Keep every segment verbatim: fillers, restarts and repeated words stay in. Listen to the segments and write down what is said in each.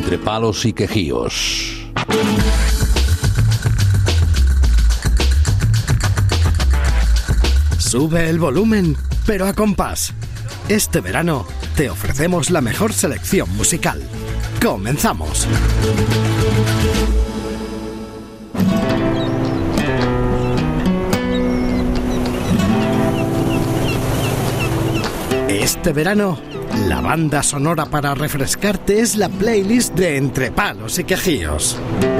Entre Palos y Quejíos. Sube el volumen, pero a compás. Este verano te ofrecemos la mejor selección musical. ¡Comenzamos! Este verano, la banda sonora para refrescarte es la playlist de Entre Palos y Quejíos.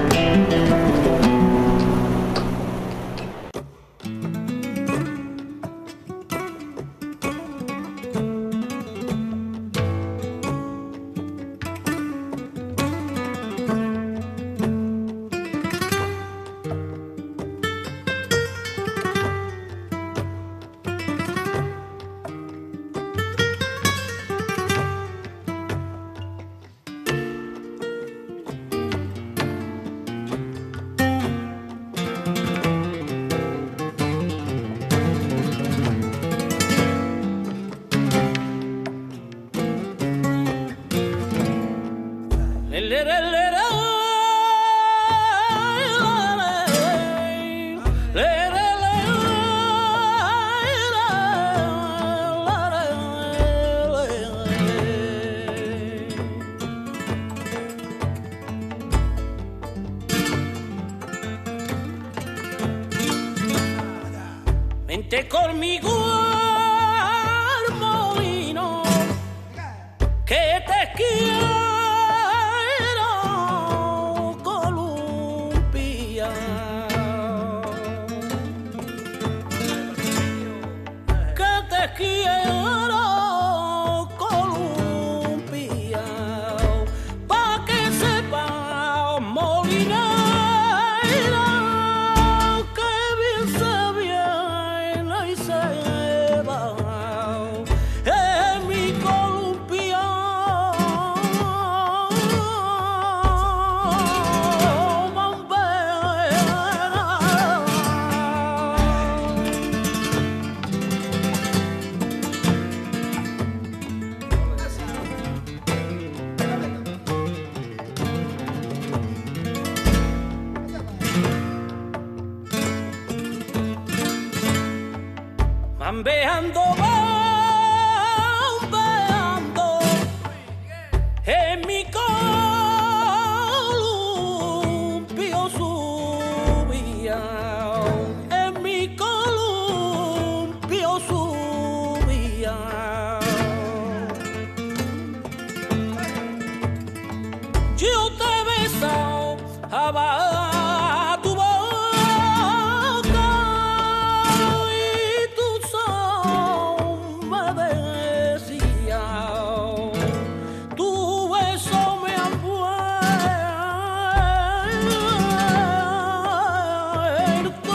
Vente conmigo al molino, que te quiero columpia, que te quiero columpia, pa' que sepa molina. Bambeando, bambeando en mi columpio subía, en mi columpio subía. Yo te besaba tu boca y tu son me decía, tu beso me ha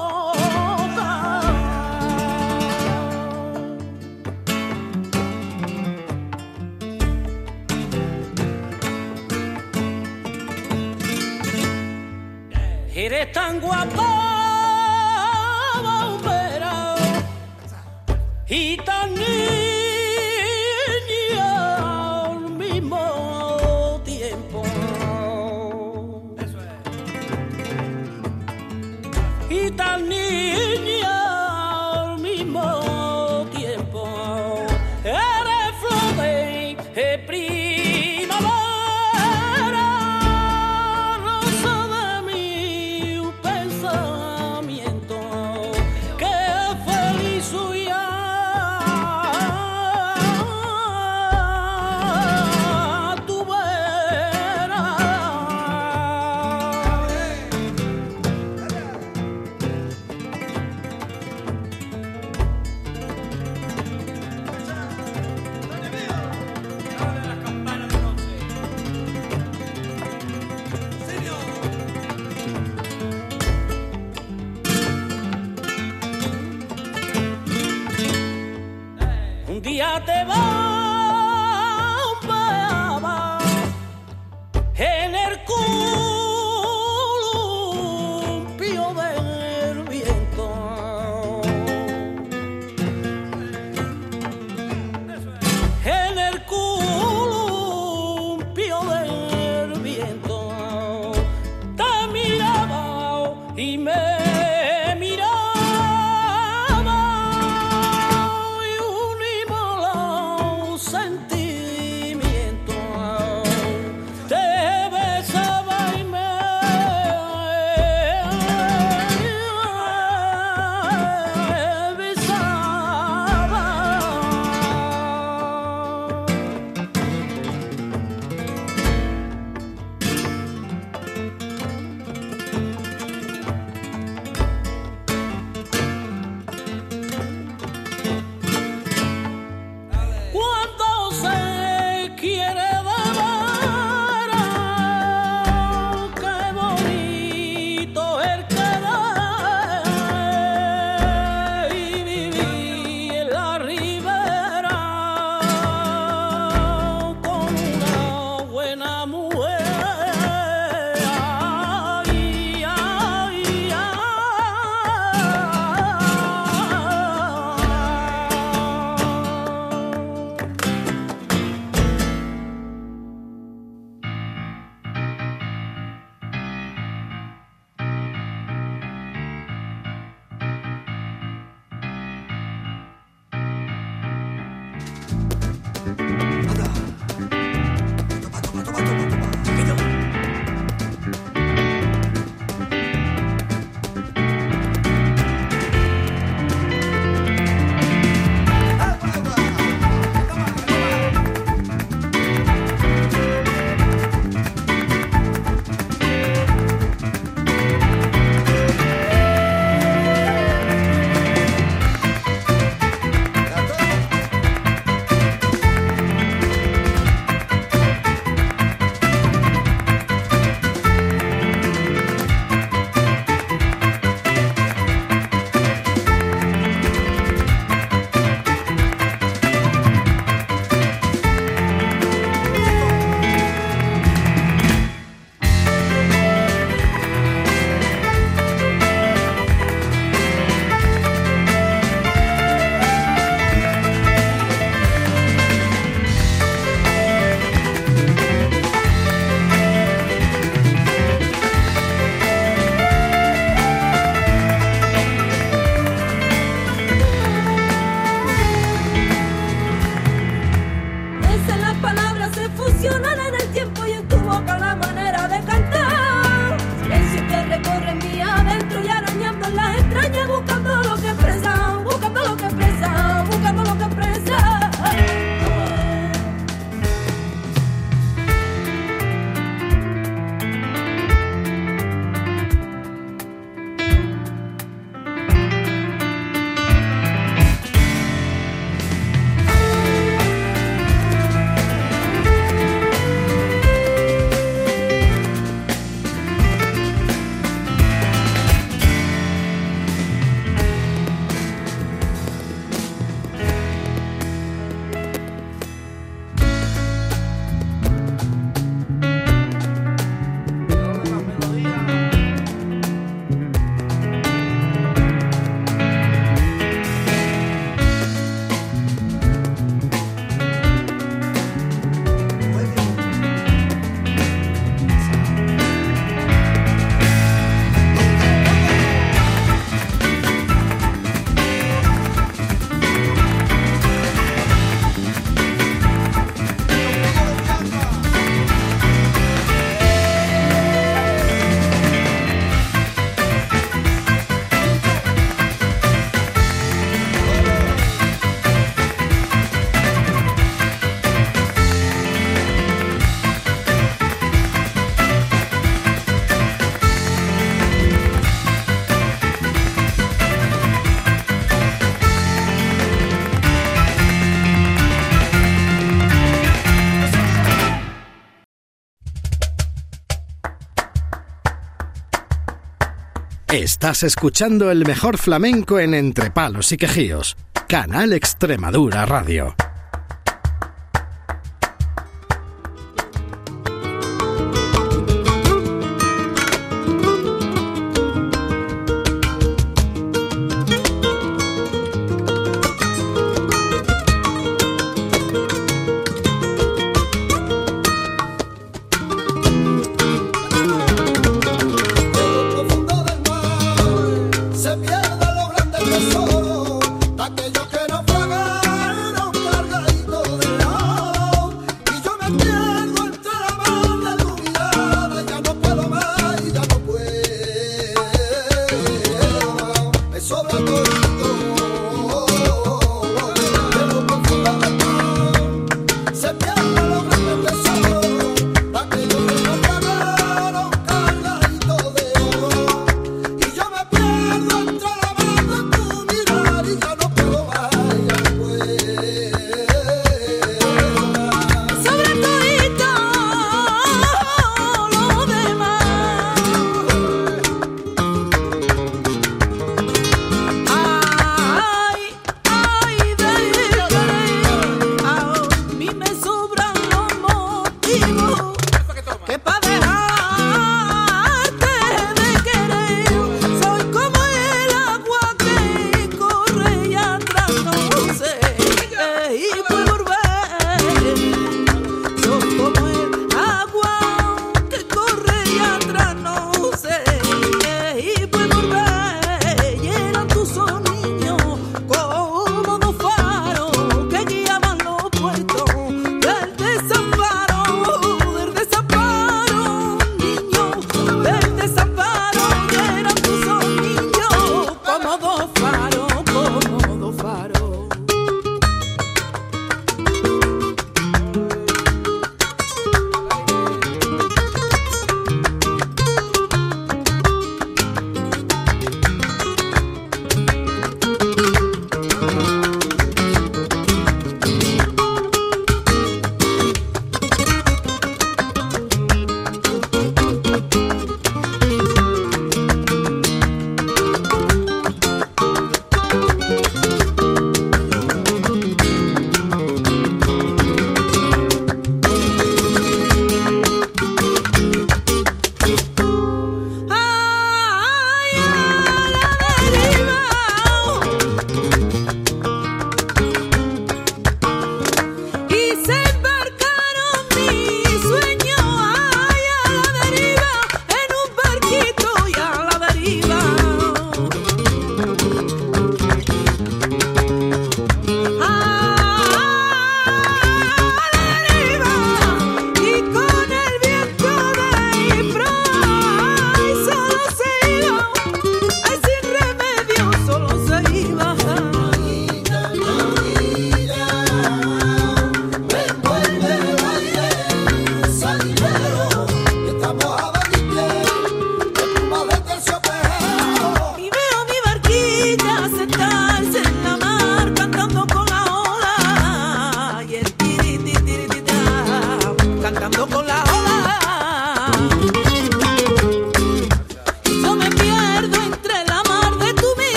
Eres tan guapa, bombera, y tan niña al mismo tiempo. Eso es. Y tan niña al mismo tiempo. Eres flor de primavera. Un día te bombeaba en el columpio del viento. En el columpio del Estás escuchando el mejor flamenco en Entre Palos y Quejíos. Canal Extremadura Radio. Se pierde lo grande tesoro, aquellos que naufragaron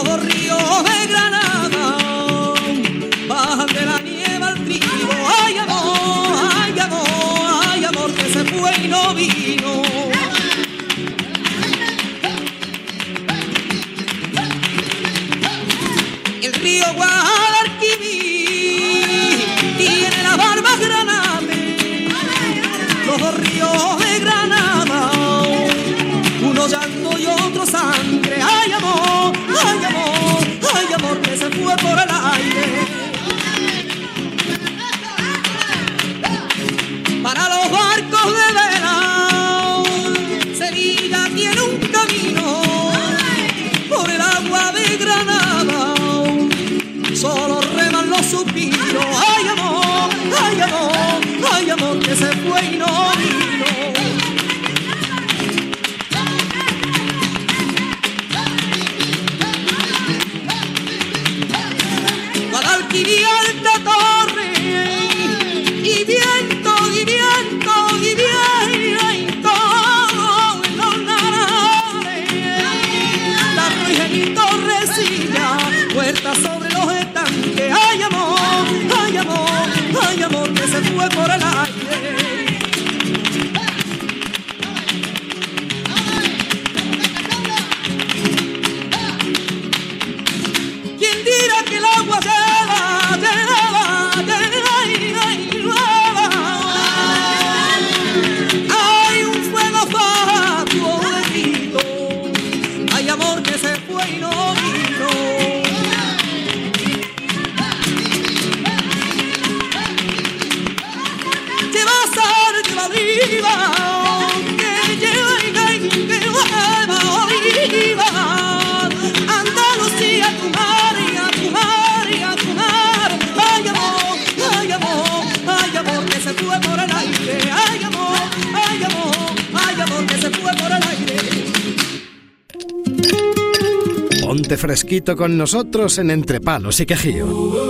los ríos de Granada bajan de la nieve al trigo. Ay amor, ay amor, ay amor que se fue y no vino. El río Guadalquivir tiene la barba granate, los dos ríos de Granada, uno llanto y otro sangre. Ay amor, ay amor, ay amor que se fue por el aire. Para los barcos de vela, Sevilla tiene un camino por el agua de Granada, solo reman los suspiros. Ay amor, ay amor, ay amor que se fue y no vino. Guadalquivir alta torre y viento y viento y viento en los naranjales, la Virgen y Torrecilla, puertas sobre los estanques. Ay amor, ay amor, ay amor que se fue por el aire. ¿Quién dirá que el agua lleva, lleva, lleva, lleva? Hay un fuego fatuo de grito. Ay amor que se fue y no vino. Lleva sal, lleva oliva, que lleva y que lleva oliva. Andalucía, tu mar, y a tu mar, y a tu mar. Ay amor, ay amor, ay amor que se fue por el aire. Ay amor, ay amor, ay amor que se fue por el aire. Ponte fresquito con nosotros en Entre Palos y Quejío.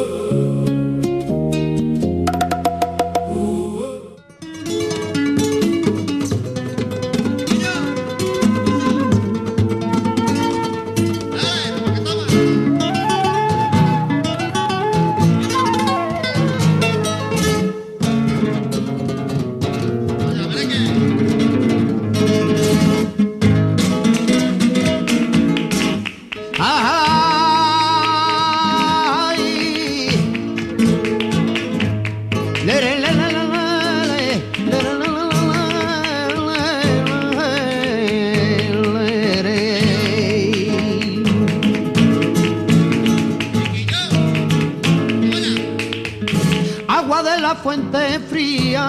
Agua de la fuente fría,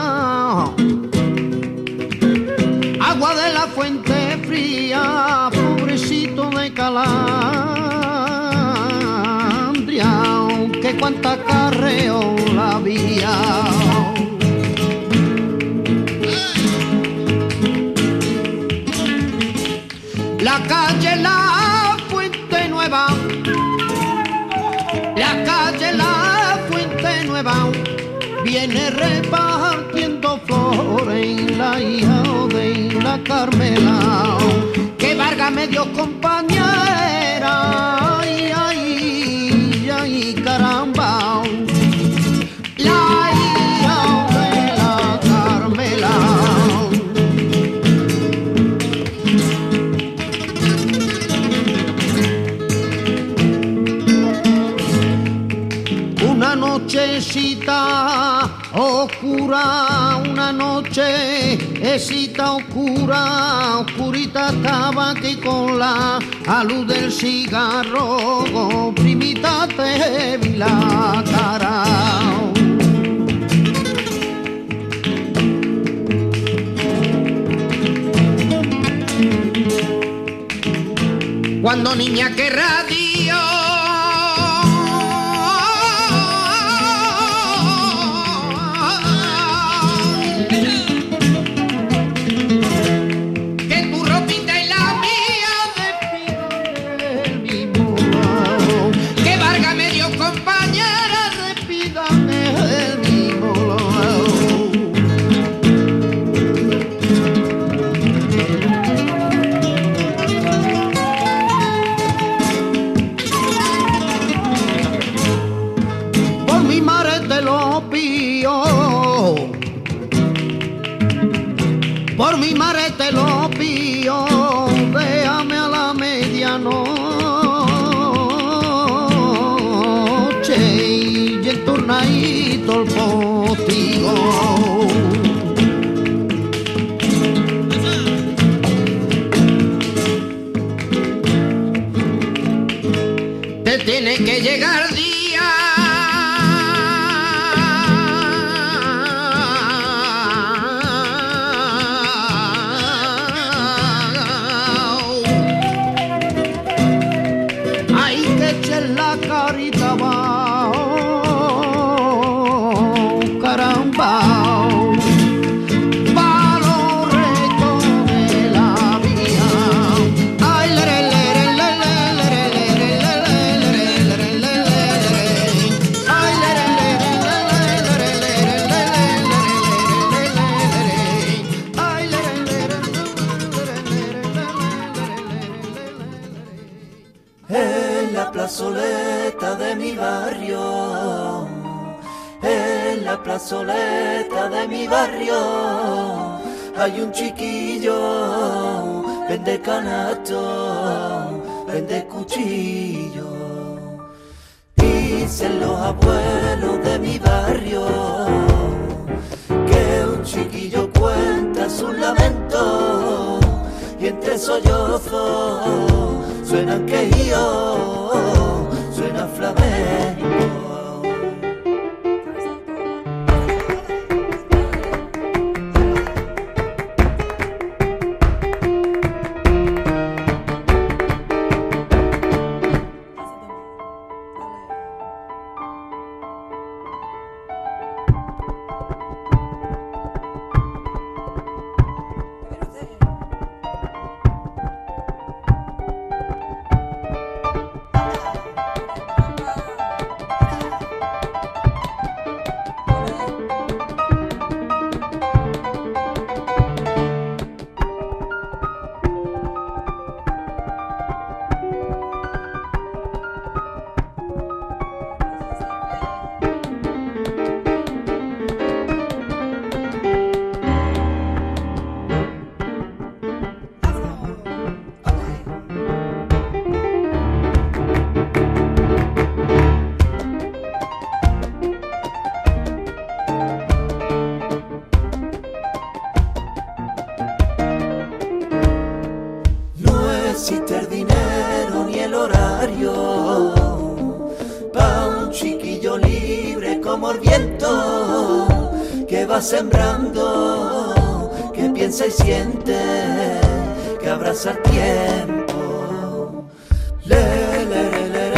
agua de la fuente fría, pobrecito de Calandria, que cuánta carreo la había. La calle La Fuente Nueva, la calle La Fuente Nueva, viene repartiendo flores en la hija de la Carmela, que Vargas me dio compañera. Ay, ay, ay, caramba, la hija de la Carmela. Una nochecita oscura, una nochecita oscura, oscurita estaba aquí con la luz del cigarro, primita te vi la cara. Cuando niña que radio por mi madre te lo pido, déjame a la medianoche y en turnadito el postigo. Te tiene que llegar día la carita abajo, caramba, pa' los restos de la vida. Ay, le, le, le, le, le, le, le, le, le, le, le, ay, le, le, le, le, le, ay, le, en la plazoleta de mi barrio, en la plazoleta de mi barrio, hay un chiquillo, vende canasto, vende cuchillo. Dicen los abuelos de mi barrio que un chiquillo cuenta sus lamentos y entre sollozos suenan quejíos, suena flamenco. existe el dinero ni el horario pa' un chiquillo libre como el viento que va sembrando, que piensa y siente, que abraza el tiempo. Le, le, le, le,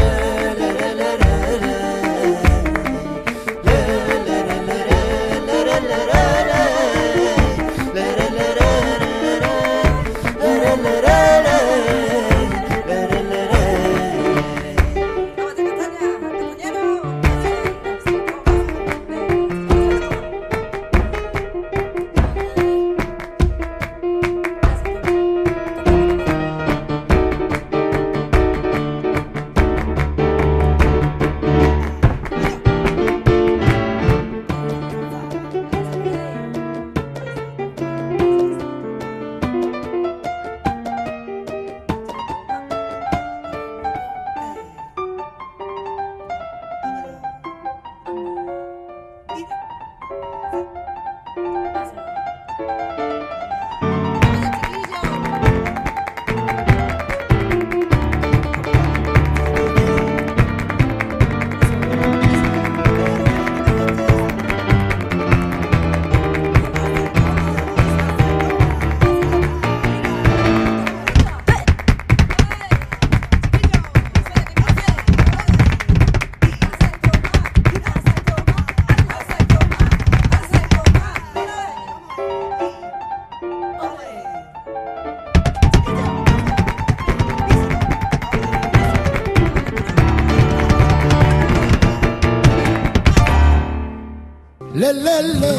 Le, le, le,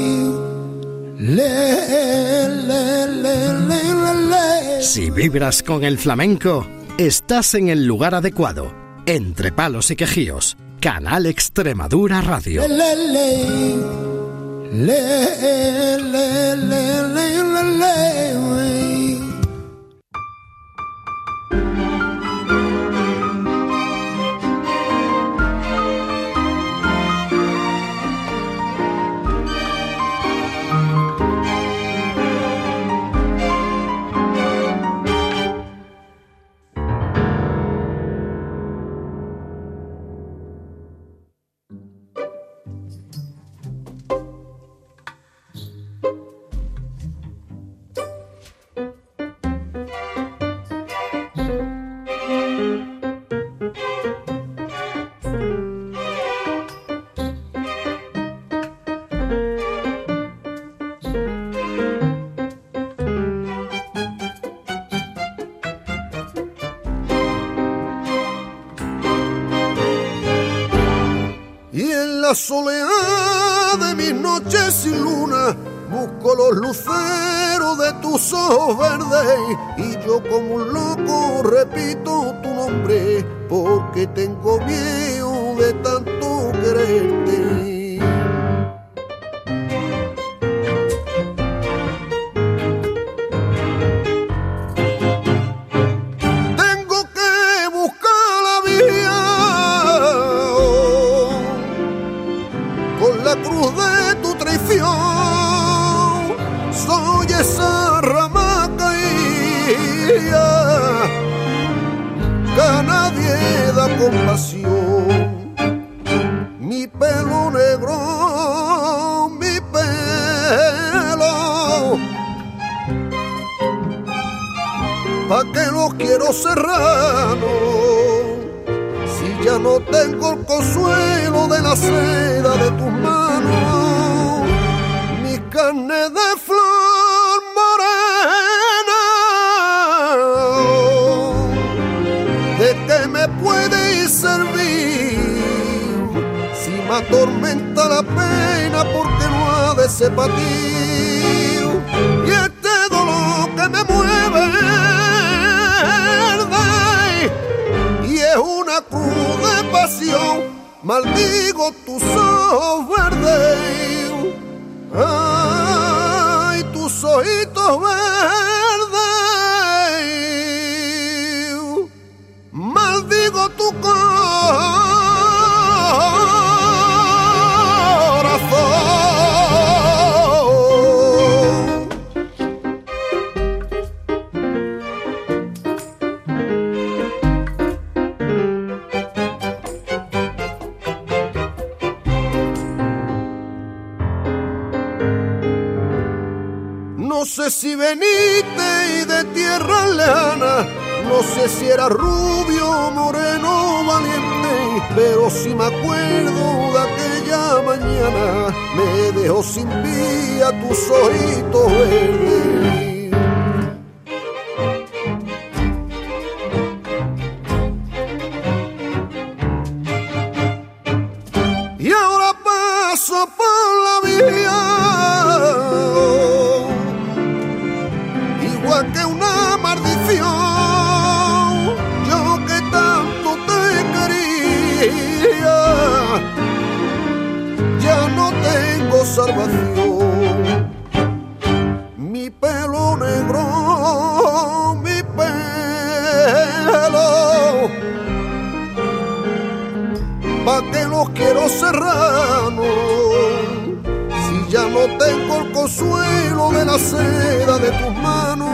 le, le, le, le, le. Si vibras con el flamenco, estás en el lugar adecuado. Entre Palos y Quejíos, Canal Extremadura Radio. Le, le, le, Le, le, le, le, le, le. La soledad de mis noches sin luna, busco los luceros de tus ojos verdes y yo como un loco repito tu nombre porque tengo miedo de tanto quererte. Soy esa rama caída que a nadie da compasión. Mi pelo negro, mi pelo, ¿pa' qué lo quiero serrano? Si ya no tengo el consuelo de la seda de tus manos, mi carne de flor morena, ¿de qué me puede servir si me atormenta la pena porque no ha de ser para ti? Y este dolor que me mueve y es una cruz de pasión, maldigo tus ojos verdes. Ay, tus ojitos verdes, maldigo tu corazón. No sé si veniste y de tierra lejana, no sé si era rubio, moreno, valiente, pero si me acuerdo de aquella mañana, me dejó sin vida tus ojitos verdes. Y ahora paso por la vía que una maldición, yo que tanto te quería, ya no tengo salvación. Mi pelo negro, mi pelo, ¿pa' qué los quiero serrano? Si ya no tengo el consuelo de la seda de tus manos,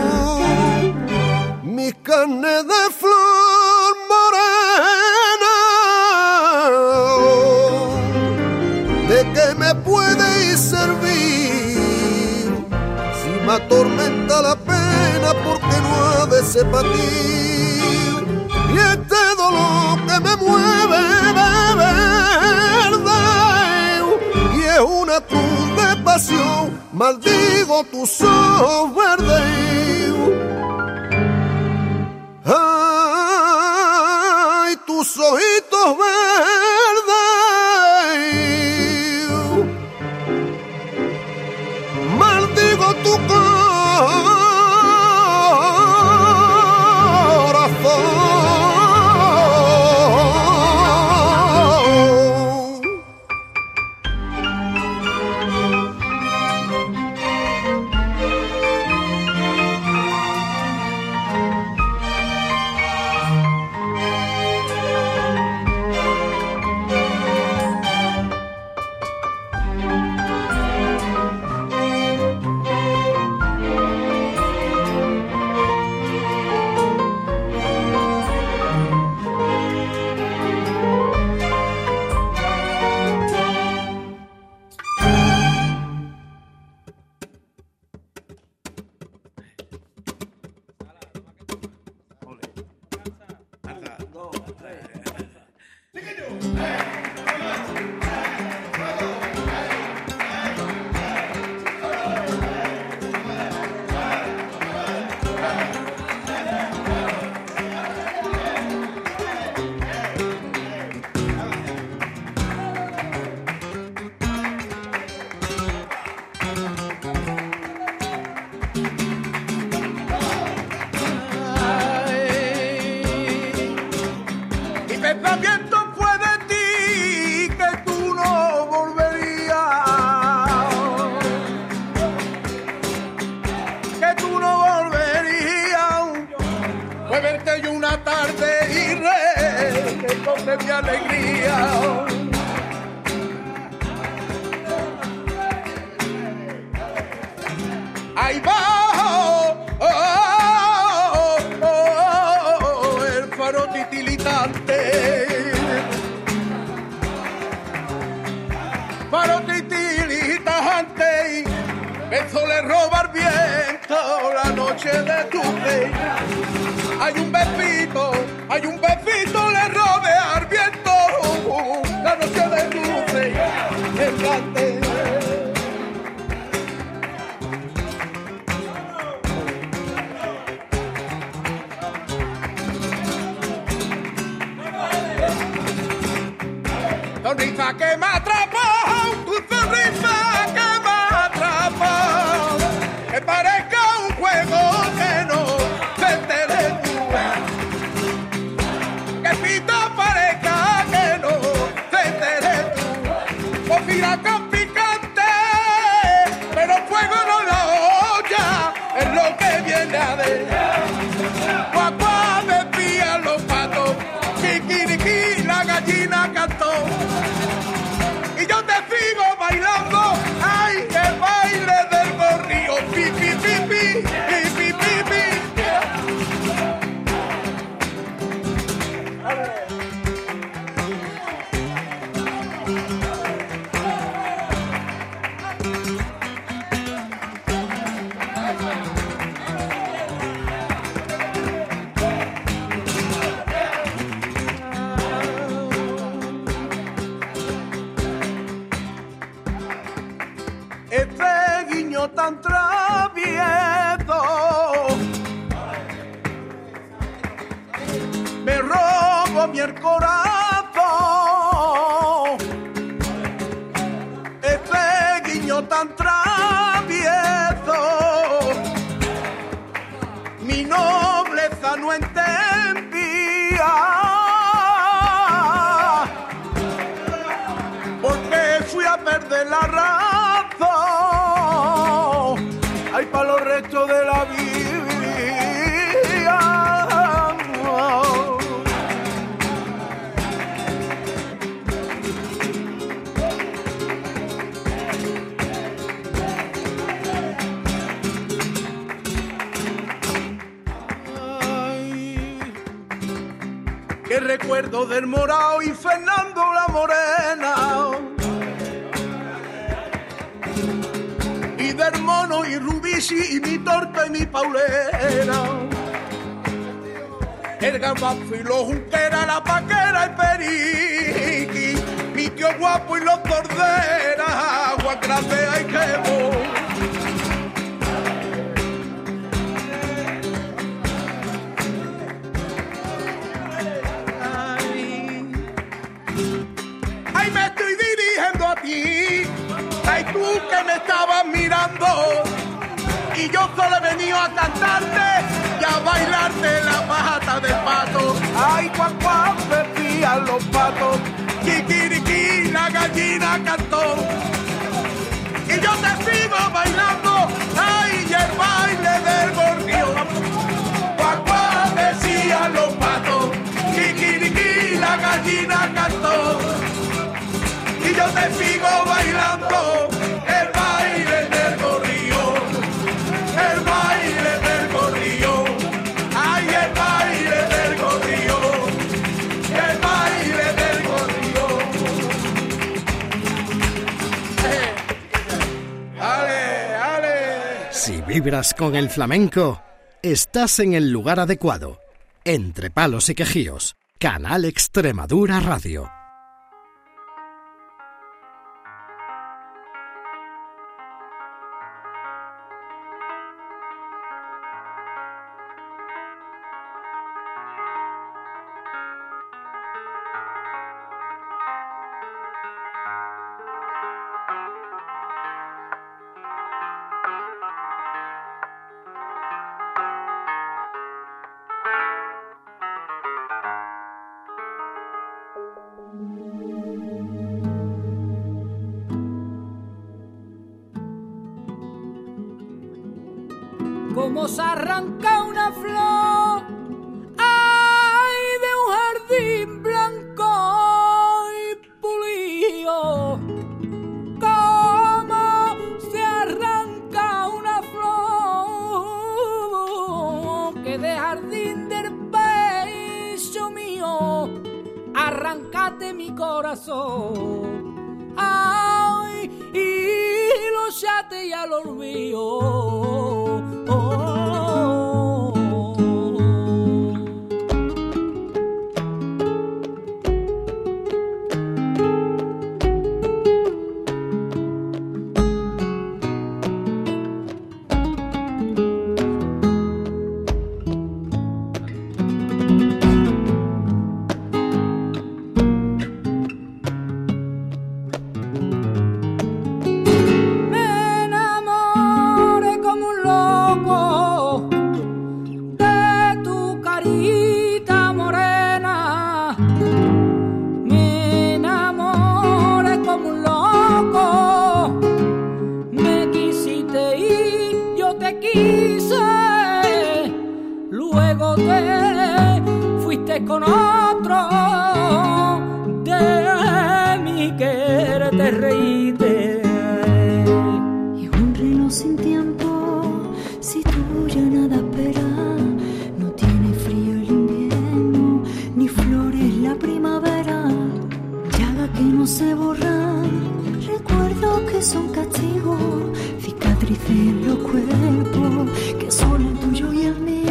mi carne de flor morena, ¿de qué me puede servir si me atormenta la pena porque no ha de ser para ti? Y este dolor que me mueve, verde, y es una cruz de pasión, maldigo tus ojos verdes. Ay, tus ojitos verdes, maldigo tu corazón. pensamiento fue de ti, que tú no volverías, que tú no volverías. Fue verte yo una tarde y recobré mi alegría. Ahí va, oh, oh, oh, oh, el faro titilitante, faro titilitante, eso le roba el viento la noche de tu fe. Hay un besito, hay un besito, le robe al viento la noche de tu fe, errante. Sonrisa que me atrapó, tu sonrisa que me atrapó, que parezca un juego que no se entere tú, que pita parezca que no se entere tú, cocina con picante, pero fuego no lo olla, es lo que viene a ver. Guapá decían los patos, kikiriki la gallina cantó. Y yo te sigo bailando, ay, el baile del gorrío, pi, pi, pi, pi, pi, pi, pi, pi. Este guiño tan travieso me robo mi el corazón. Este guiño tan travieso mi nobleza no entendía, porque fui a perder la razón. Ay, para los restos de la vida. Ay, qué recuerdo del Morao y Fernando la Morena, y del Mono y Rubisi y mi Torta y mi Paulera, el Garbanzo y los Junquera, la Paquera, el Periqui, mi tío Guapo y los Corderas, agua grande hay que voy. Ay, me estoy dirigiendo a ti. Ay, tú que me estabas mirando, y yo solo he venido a cantarte y a bailarte la pata de pato. Ay, cuac, cuac, decían los patos, kikiriki, la gallina cantó. Y yo te sigo bailando, ay, y el baile del gorrión. Cuac, cuac, decían los patos, kikiriki, la gallina cantó. Y yo te sigo bailando el baile del gorrión, el baile del gorrión, ay, el baile del gorrión, el baile del gorrión. Eh. Ale, ale. Si vibras con el flamenco, estás en el lugar adecuado. Entre Palos y Quejíos, Canal Extremadura Radio. como se arranca una flor, ay, de un jardín blanco y pulido, como se arranca una flor, que de jardín del pecho mío, arrancate mi corazón, ay, y lo chate y al olvido. Oh, oh. Con otro de mi querer te reíste. Y un reloj sin tiempo, si tú ya nada espera. No tiene frío el invierno, ni flores la primavera. Llaga que no se borran, recuerdos que son castigos, cicatrices en los cuerpos que son el tuyo y el mío.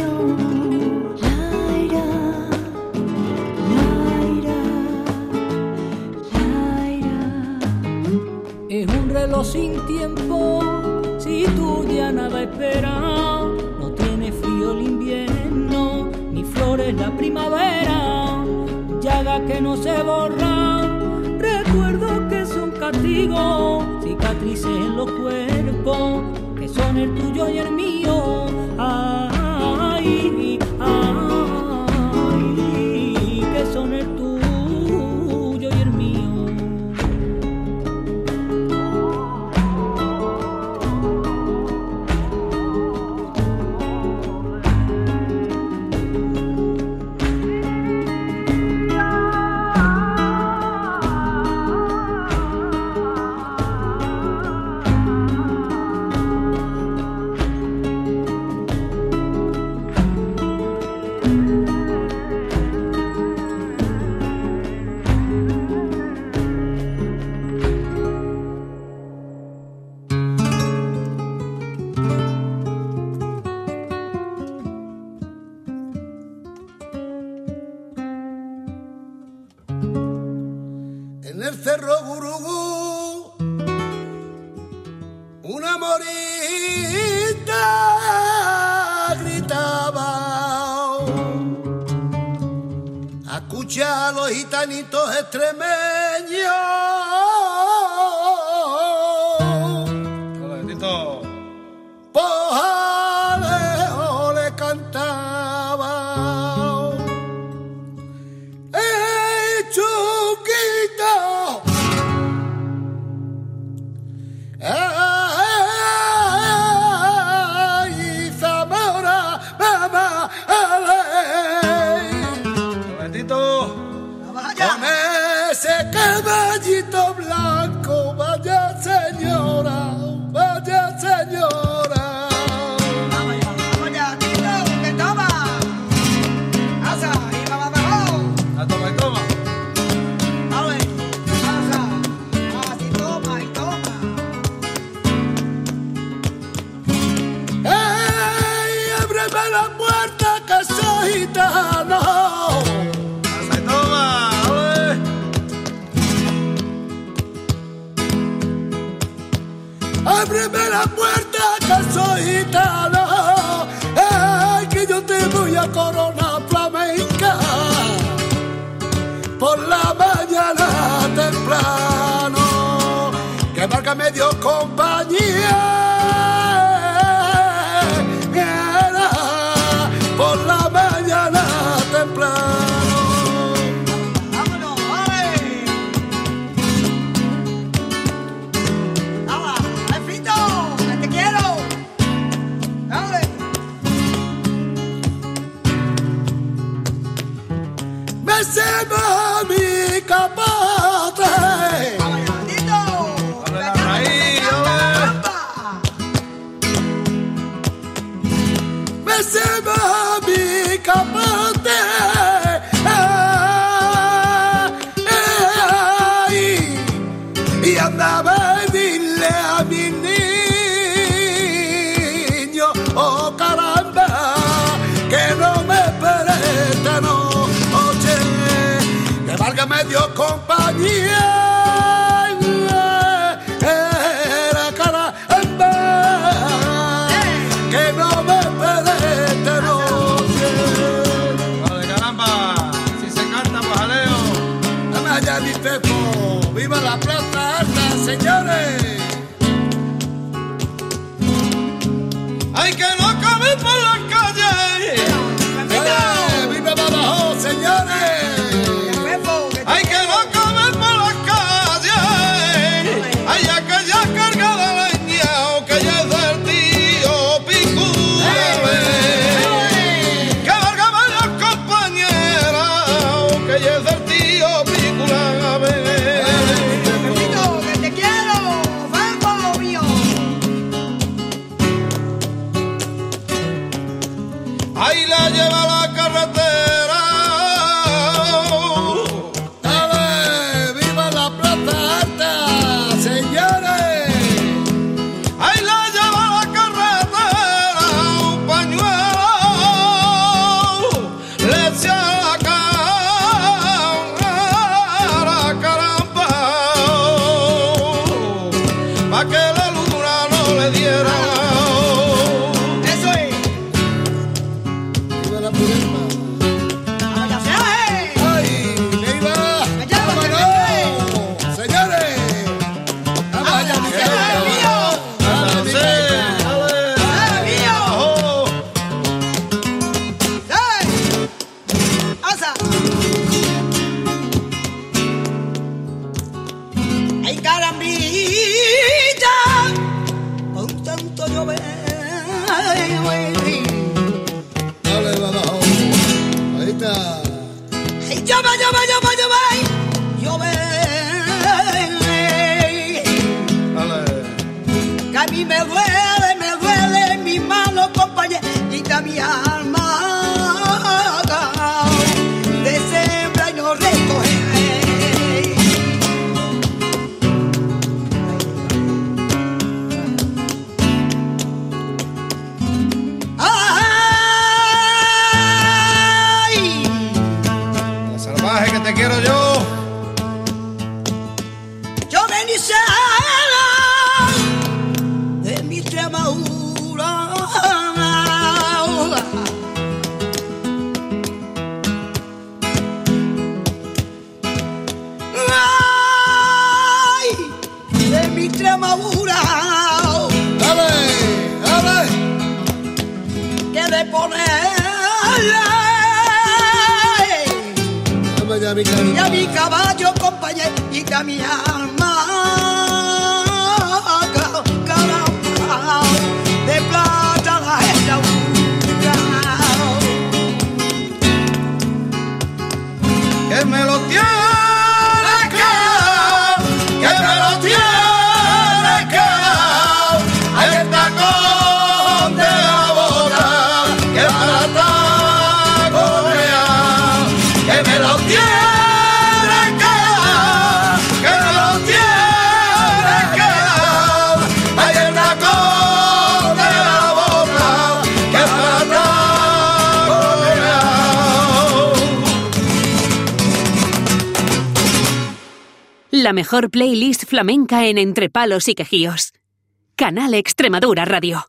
Sin tiempo, si tú ya nada esperas, no tiene frío el invierno, ni flores la primavera, llagas que no se borran, recuerdos que son castigos, cicatrices en los cuerpos, que son el tuyo y el mío, ay, ay, que son el tuyo y el mío. En el cerro Gurugú, una morita gritaba: escucha a los gitanitos extremeños. Hola, Tito. Pojalejo le cantaba. ¡Ey, Chuquito! ¡Ay, Zamora, mamá! Con ese caballito blanco, vaya señora, vaya señora. Vamos ya, vamos ya, Tito, que toma. Asa, y vamos abajo. La toma y toma. A ver, asa, así toma y toma. ¡Ey, ábreme la puerta que soy gitano! Ábreme la puerta que soy gitano, ay, que yo te voy a coronar flamenca por la mañana temprano, que Marca me dio compañía, por la mañana temprano. Dios compañía. ¡Viva la Plaza Alta, señores! ¡Ay, que no cabe por la calle! ¡Eh, ¡viva Badajoz, señores! ¡Ay, que no cabe por la calle! ¡Ay, aquella carga de leña o que ya es del tío Picura! ¡Que valga varias compañeras o que ya es del tío Picura! Ahí la lleva la carretera. ¡Ale! ¡Viva la Plaza Alta, señores! Ahí la lleva la carretera, un pañuelo le echa la cara, caramba, pa' que la luna no le diera. A mí me duele, me duele mi mano, compañerita, mi alma de sembra y no recoger. ¡Ay! La salvaje que te quiero yo. Yo vení de mi Extremadura. Ay, de mi Extremadura. ¡Dale! ¡Dale! Que de ponerle Ya mi y a mi caballo, compañerita, mi alma, caramba, de plata la herradura. Que me lo tiene que, que me lo tiene que, ahí está con de la boca, que plata correa, que me lo tiene. La mejor playlist flamenca en Entre Palos y Quejíos. Canal Extremadura Radio.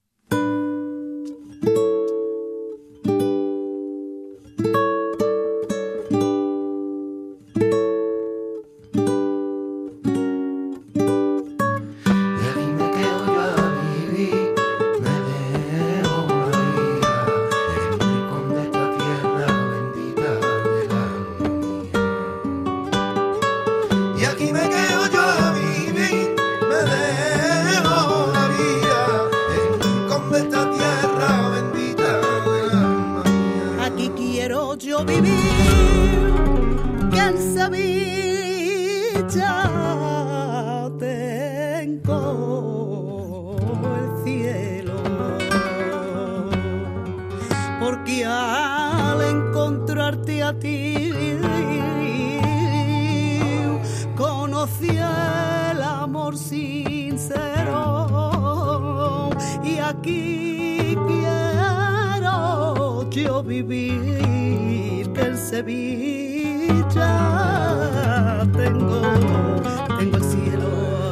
Vivir, que el Sevilla ya tengo, tengo el cielo.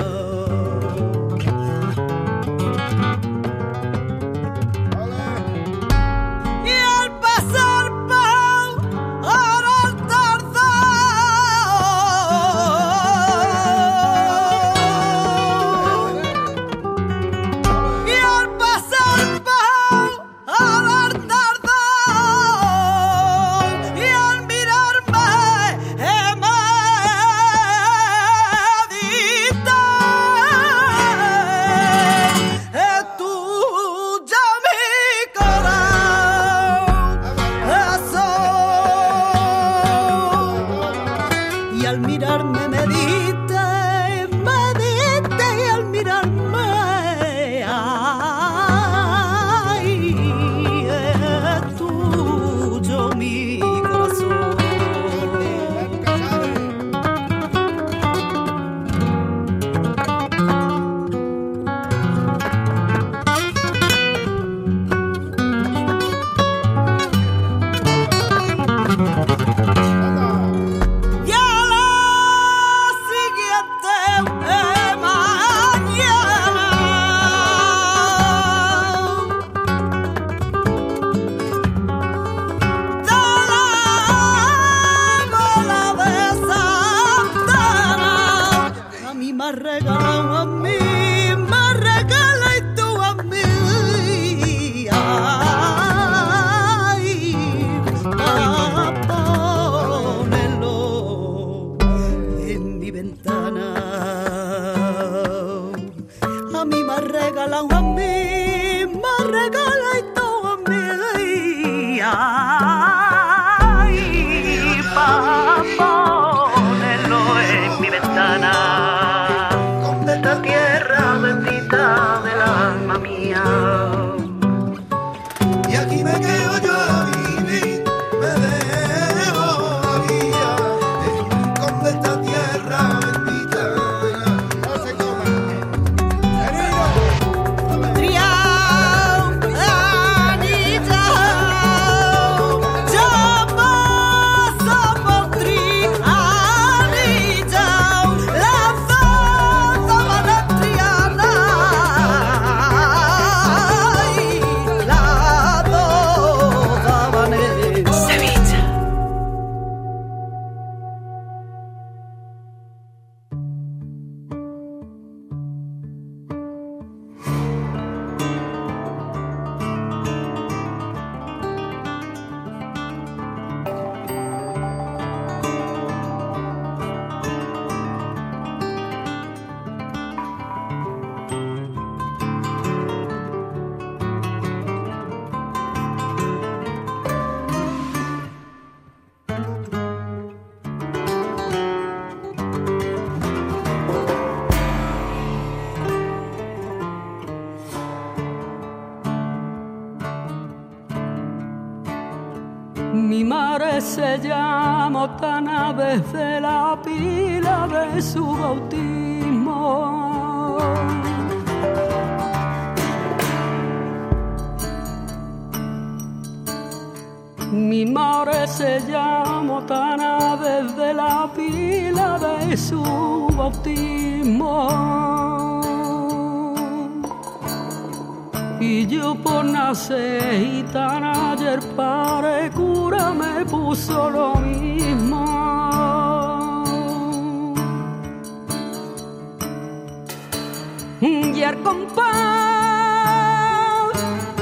Y al pasar por el Tardón, y al pasar por el Tardón, y al mirarme medité, es tuya mi corazón. Y al mirarme medité, medité, y al mirarme, ay, es tuyo mi corazón. Y a la siguiente mañana, de la bola de Santana, a mí me regaló, a mí me regala y tú a mí. Ay, para ponerlo en mi ventana. A mí me regalan, a mí me regala y tú a mí. Ay, para ponerlo en mi ventana. De esta tierra bendita del alma mía. Y aquí me quedo yo a vivir, me dejo la guía, en un rincón de esta tierra bendita. No se coma. Trianita, yo paso por Trianita, las dos van a Triana, ay, las dos van a Sevilla. Mi madre se llama Otana desde la pila de su bautismo. Mi madre se llama Otana desde la pila de su bautismo. Y yo por nacer gitana, ayer padre cura me puso lo mismo. Y el compás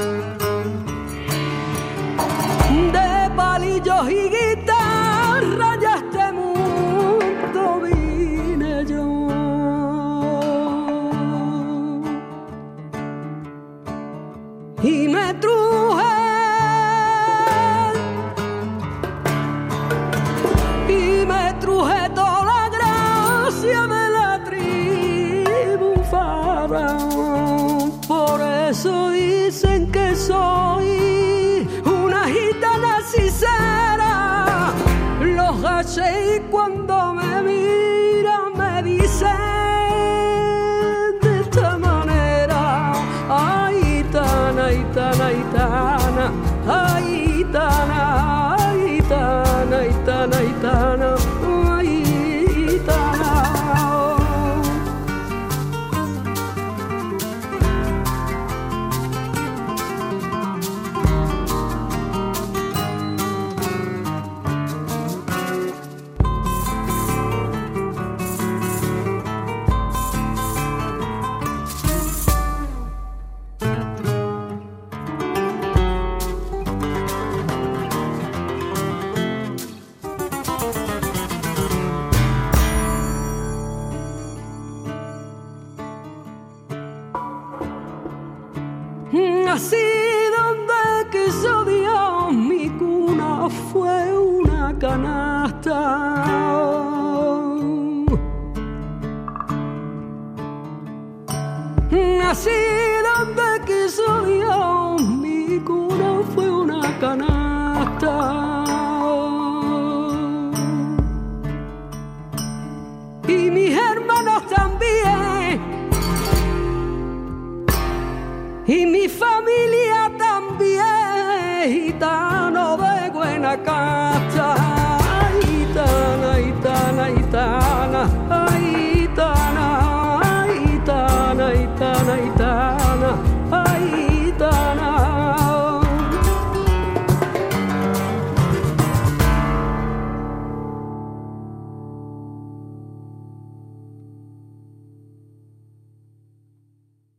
de palillos y guitarra, ya este mundo vine yo. Y me truje, y me truje toda la gracia de la tribu faraón. nací donde quiso Dios, mi cuna fue una canasta. Y mi